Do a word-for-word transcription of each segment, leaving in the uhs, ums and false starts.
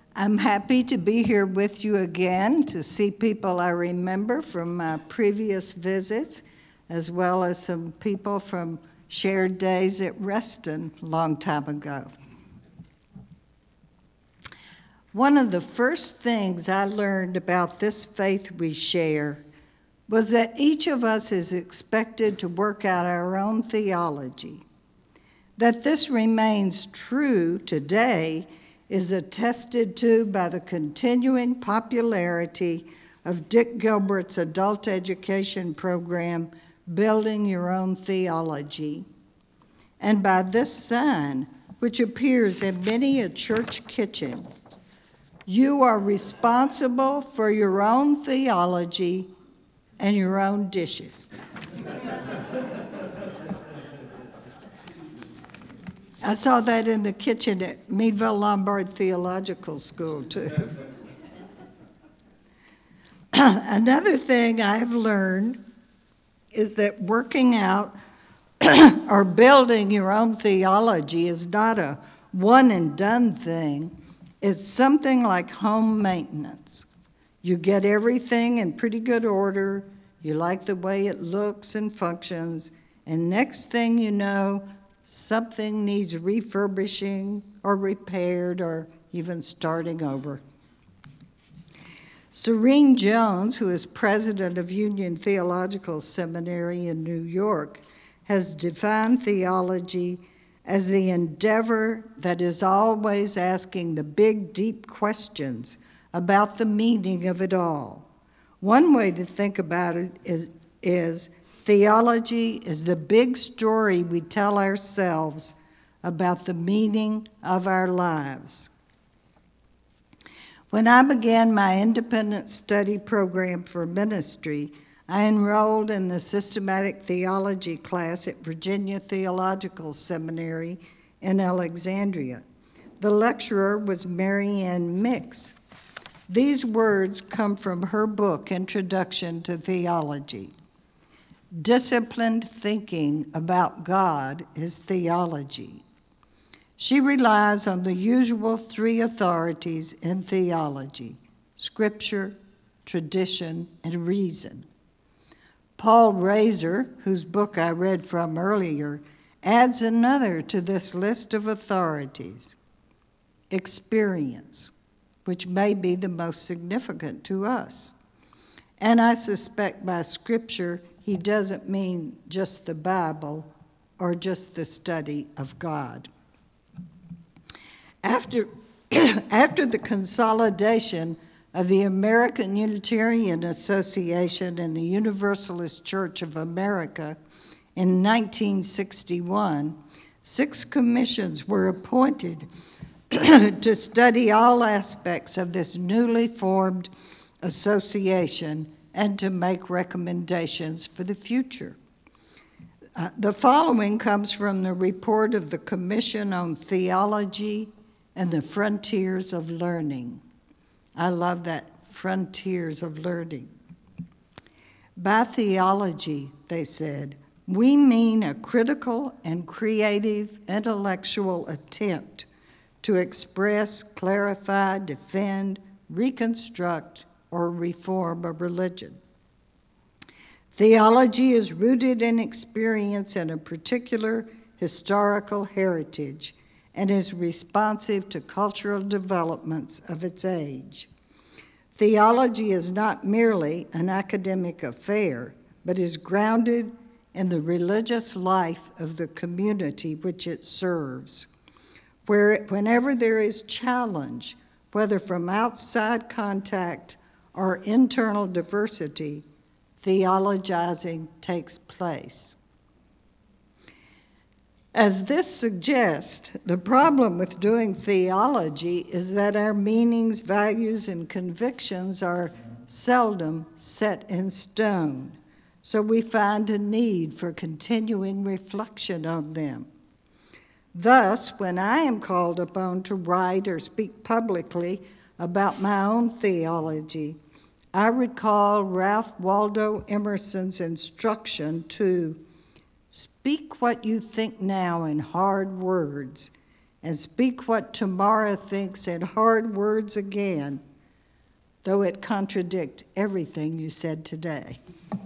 I'm happy to be here with you again to see people I remember from my previous visits, as well as some people from shared days at Reston a long time ago. One of the first things I learned about this faith we share was that each of us is expected to work out our own theology. That this remains true today is attested to by the continuing popularity of Dick Gilbert's adult education program, Building Your Own Theology, and by this sign, which appears in many a church kitchen. You are responsible for your own theology and your own dishes. I saw that in the kitchen at Meadville Lombard Theological School, too. Another thing I've learned is that working out or building your own theology is not a one-and-done thing. It's something like home maintenance. You get everything in pretty good order, you like the way it looks and functions, and next thing you know, something needs refurbishing or repaired or even starting over. Serene Jones, who is president of Union Theological Seminary in New York, has defined theology as the endeavor that is always asking the big, deep questions about the meaning of it all. One way to think about it is, is theology is the big story we tell ourselves about the meaning of our lives. When I began my independent study program for ministry, I enrolled in the systematic theology class at Virginia Theological Seminary in Alexandria. The lecturer was Mary Ann Mix. These words come from her book, Introduction to Theology. Disciplined thinking about God is theology. She relies on the usual three authorities in theology: Scripture, tradition, and reason. Paul Razor, whose book I read from earlier, adds another to this list of authorities: experience, which may be the most significant to us. And I suspect by Scripture, he doesn't mean just the Bible or just the study of God. After, after the consolidation of the American Unitarian Association and the Universalist Church of America in nineteen sixty-one, six commissions were appointed to study all aspects of this newly formed association and to make recommendations for the future. Uh, the following comes from the report of the Commission on Theology and the Frontiers of Learning. I love that, frontiers of learning. By theology, they said, we mean a critical and creative intellectual attempt to express, clarify, defend, reconstruct, or reform a religion. Theology is rooted in experience and a particular historical heritage and is responsive to cultural developments of its age. Theology is not merely an academic affair, but is grounded in the religious life of the community which it serves. Where, whenever there is challenge, whether from outside contact or internal diversity, theologizing takes place. As this suggests, the problem with doing theology is that our meanings, values, and convictions are seldom set in stone, so we find a need for continuing reflection on them. Thus, when I am called upon to write or speak publicly about my own theology, I recall Ralph Waldo Emerson's instruction to speak what you think now in hard words, and speak what tomorrow thinks in hard words again, though it contradict everything you said today.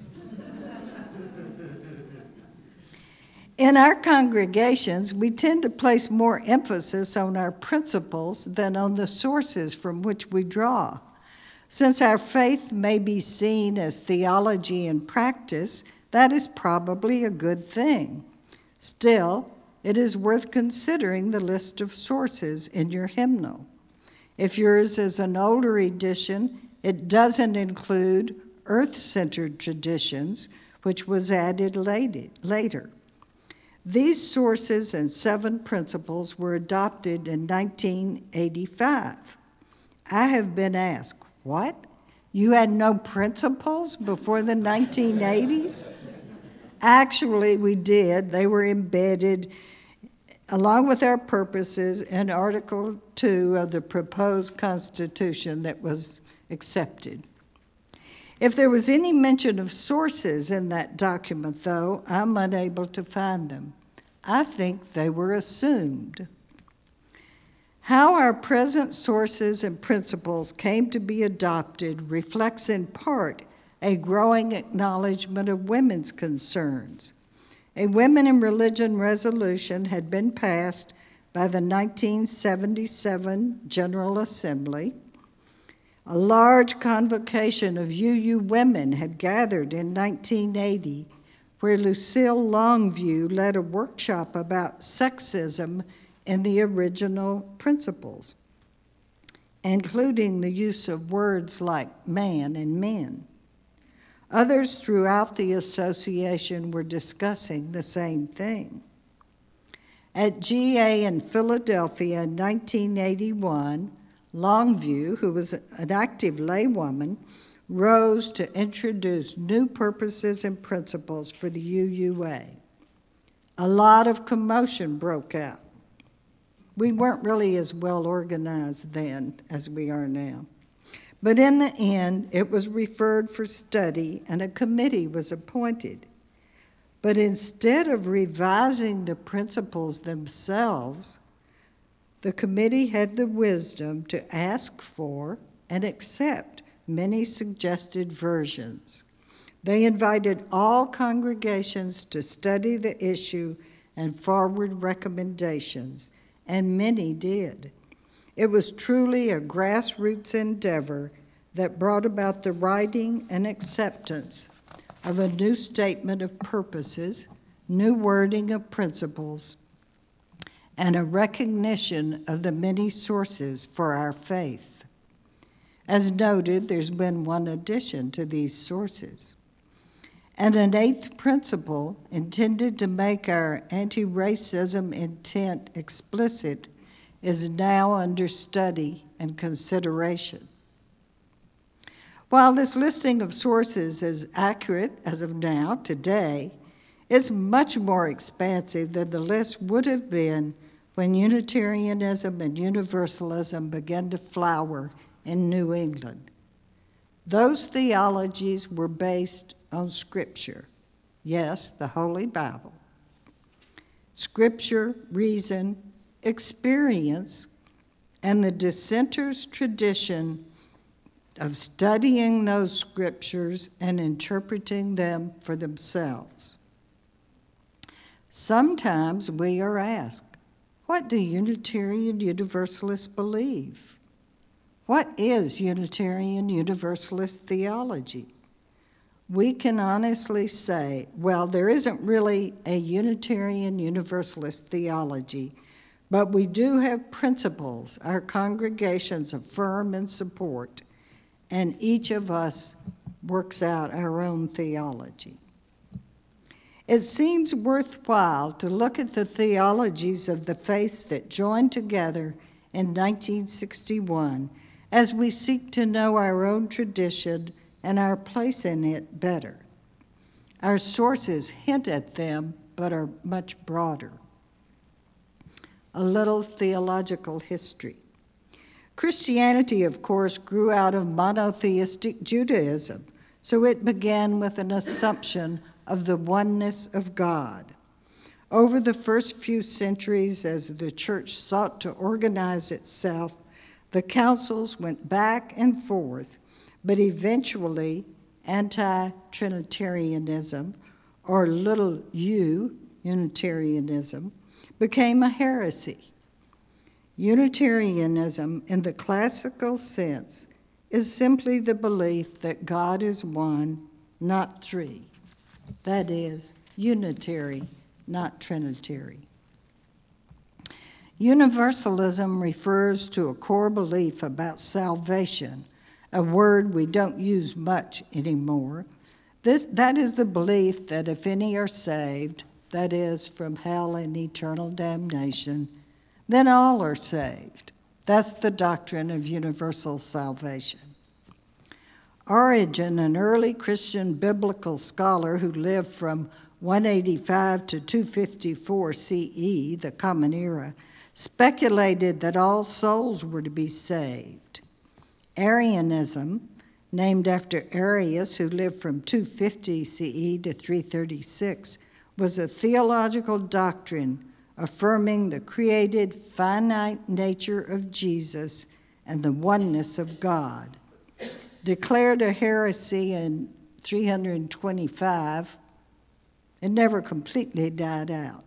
In our congregations, we tend to place more emphasis on our principles than on the sources from which we draw. Since our faith may be seen as theology and practice, that is probably a good thing. Still, it is worth considering the list of sources in your hymnal. If yours is an older edition, it doesn't include earth-centered traditions, which was added later. These sources and seven principles were adopted in nineteen eighty-five. I have been asked, what? You had no principles before the nineteen eighties? Actually, we did. They were embedded, along with our purposes, in Article two of the proposed Constitution that was accepted. If there was any mention of sources in that document, though, I'm unable to find them. I think they were assumed. How our present sources and principles came to be adopted reflects in part a growing acknowledgement of women's concerns. A Women in Religion resolution had been passed by the nineteen seventy-seven General Assembly. A large convocation of U U women had gathered in nineteen eighty, where Lucille Longview led a workshop about sexism in the original principles, including the use of words like man and men. Others throughout the association were discussing the same thing. At G A in Philadelphia in nineteen eighty-one, Longview, who was an active laywoman, rose to introduce new purposes and principles for the U U A. A lot of commotion broke out. We weren't really as well organized then as we are now. But in the end, it was referred for study and a committee was appointed. But instead of revising the principles themselves, the committee had the wisdom to ask for and accept many suggested versions. They invited all congregations to study the issue and forward recommendations, and many did. It was truly a grassroots endeavor that brought about the writing and acceptance of a new statement of purposes, new wording of principles, and a recognition of the many sources for our faith. As noted, there's been one addition to these sources. And an eighth principle intended to make our anti-racism intent explicit is now under study and consideration. While this listing of sources is accurate as of now, today, it's much more expansive than the list would have been when Unitarianism and Universalism began to flower in New England. Those theologies were based on Scripture. Yes, the Holy Bible. Scripture, reason, experience, and the dissenters' tradition of studying those scriptures and interpreting them for themselves. Sometimes we are asked, what do Unitarian Universalists believe? What is Unitarian Universalist theology? We can honestly say, well, there isn't really a Unitarian Universalist theology, but we do have principles our congregations affirm and support, and each of us works out our own theology. It seems worthwhile to look at the theologies of the faiths that joined together in nineteen sixty-one as we seek to know our own tradition and our place in it better. Our sources hint at them, but are much broader. A little theological history. Christianity, of course, grew out of monotheistic Judaism, so it began with an assumption of the oneness of God. Over the first few centuries, as the church sought to organize itself, the councils went back and forth, but eventually anti-Trinitarianism, or little u, Unitarianism, became a heresy. Unitarianism, in the classical sense, is simply the belief that God is one, not three. That is, unitary, not trinitary. Universalism refers to a core belief about salvation, a word we don't use much anymore. This, that is the belief that if any are saved, that is, from hell and eternal damnation, then all are saved. That's the doctrine of universal salvation. Origen, an early Christian biblical scholar who lived from one eighty-five to two fifty-four C E, the Common Era, speculated that all souls were to be saved. Arianism, named after Arius, who lived from two fifty C E to three thirty-six, was a theological doctrine affirming the created finite nature of Jesus and the oneness of God. Declared a heresy in three twenty-five, it never completely died out.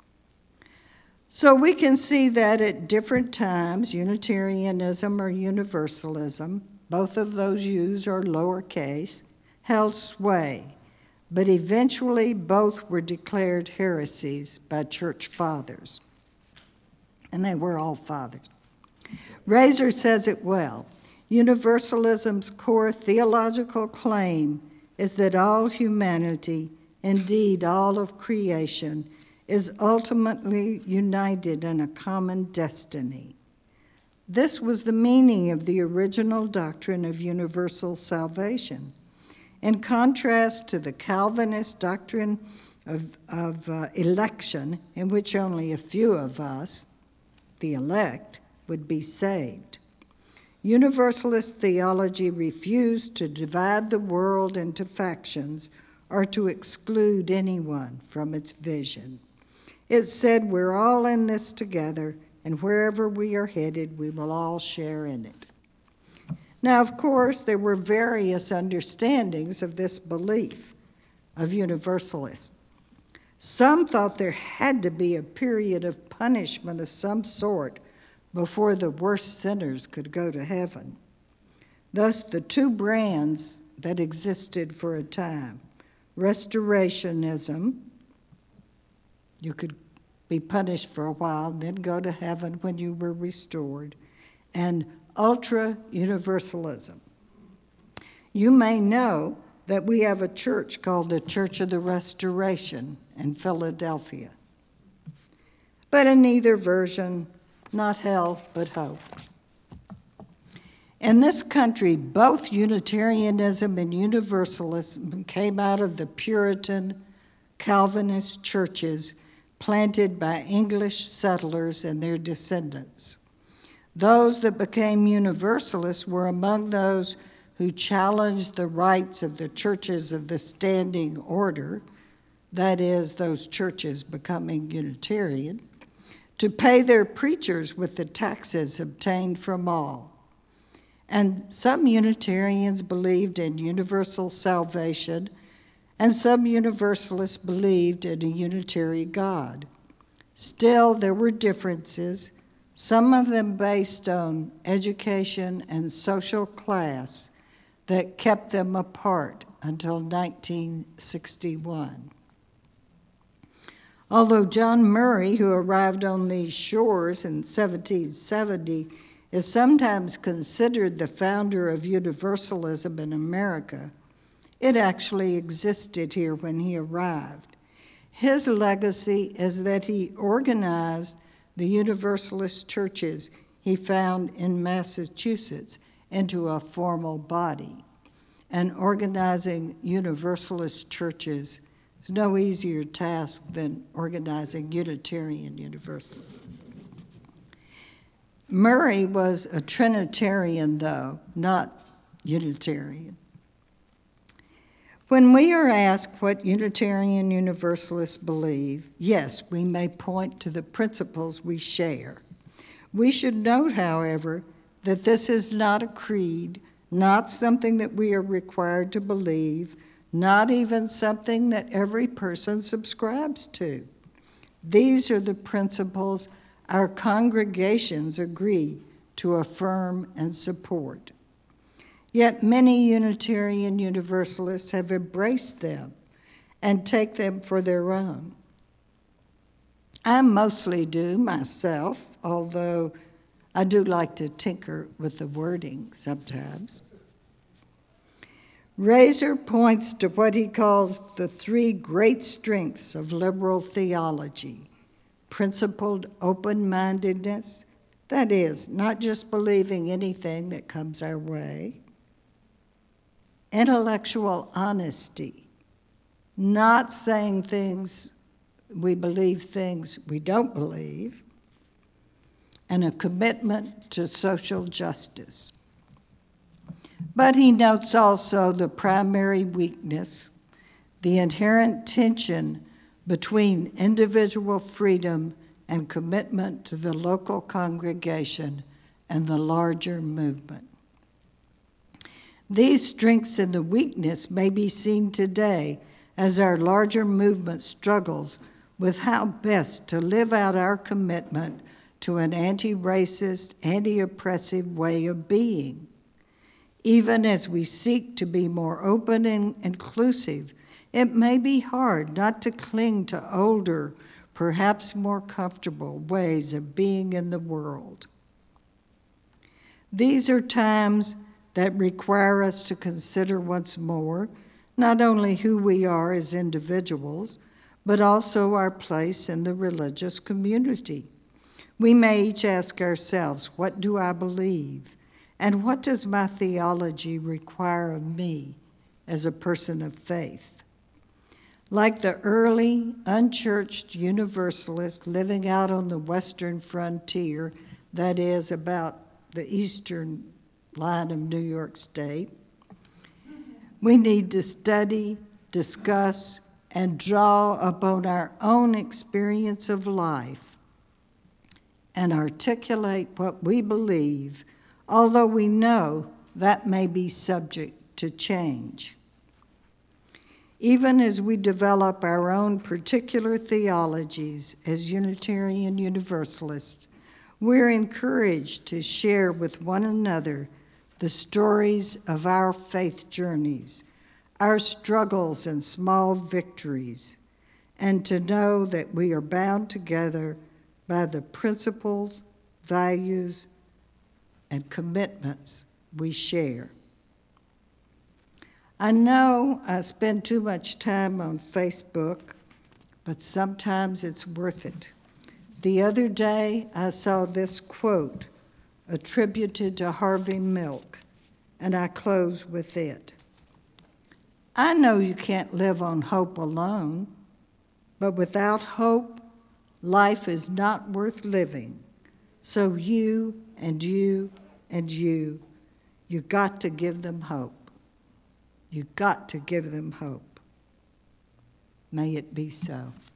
So we can see that at different times, Unitarianism or Universalism, both of those U's are lowercase, held sway, but eventually both were declared heresies by church fathers. And they were all fathers. Razor says it well. Universalism's core theological claim is that all humanity, indeed all of creation, is ultimately united in a common destiny. This was the meaning of the original doctrine of universal salvation. In contrast to the Calvinist doctrine of, of uh, election, in which only a few of us, the elect, would be saved. Universalist theology refused to divide the world into factions or to exclude anyone from its vision. It said we're all in this together, and wherever we are headed, we will all share in it. Now, of course, there were various understandings of this belief of Universalists. Some thought there had to be a period of punishment of some sort before the worst sinners could go to heaven. Thus, the two brands that existed for a time, restorationism, you could be punished for a while, then go to heaven when you were restored, and ultra-universalism. You may know that we have a church called the Church of the Restoration in Philadelphia. But in either version, not hell, but hope. In this country, both Unitarianism and Universalism came out of the Puritan Calvinist churches planted by English settlers and their descendants. Those that became Universalists were among those who challenged the rights of the churches of the standing order, that is, those churches becoming Unitarian, to pay their preachers with the taxes obtained from all. And some Unitarians believed in universal salvation, and some Universalists believed in a unitary God. Still, there were differences, some of them based on education and social class, that kept them apart until nineteen sixty-one. Although John Murray, who arrived on these shores in seventeen seventy, is sometimes considered the founder of Universalism in America, it actually existed here when he arrived. His legacy is that he organized the Universalist churches he found in Massachusetts into a formal body. And organizing Universalist churches is no easier task than organizing Unitarian Universalists. Murray was a Trinitarian, though, not Unitarian. When we are asked what Unitarian Universalists believe, yes, we may point to the principles we share. We should note, however, that this is not a creed, not something that we are required to believe, not even something that every person subscribes to. These are the principles our congregations agree to affirm and support. Yet many Unitarian Universalists have embraced them and take them for their own. I mostly do myself, although I do like to tinker with the wording sometimes. Razor points to what he calls the three great strengths of liberal theology: principled open-mindedness, that is, not just believing anything that comes our way; intellectual honesty, not saying things we believe things we don't believe; and a commitment to social justice. But he notes also the primary weakness, the inherent tension between individual freedom and commitment to the local congregation and the larger movement. These strengths and the weakness may be seen today as our larger movement struggles with how best to live out our commitment to an anti-racist, anti-oppressive way of being. Even as we seek to be more open and inclusive, it may be hard not to cling to older, perhaps more comfortable ways of being in the world. These are times that require us to consider once more not only who we are as individuals, but also our place in the religious community. We may each ask ourselves, what do I believe? And what does my theology require of me as a person of faith? Like the early, unchurched Universalists living out on the western frontier, that is, about the eastern line of New York State, we need to study, discuss, and draw upon our own experience of life and articulate what we believe, although we know that may be subject to change. Even as we develop our own particular theologies as Unitarian Universalists, we're encouraged to share with one another the stories of our faith journeys, our struggles and small victories, and to know that we are bound together by the principles, values, and commitments we share. I know I spend too much time on Facebook, but sometimes it's worth it. The other day, I saw this quote attributed to Harvey Milk, and I close with it. I know you can't live on hope alone, but without hope, life is not worth living. So you and you and you, you got to give them hope. You got to give them hope. May it be so.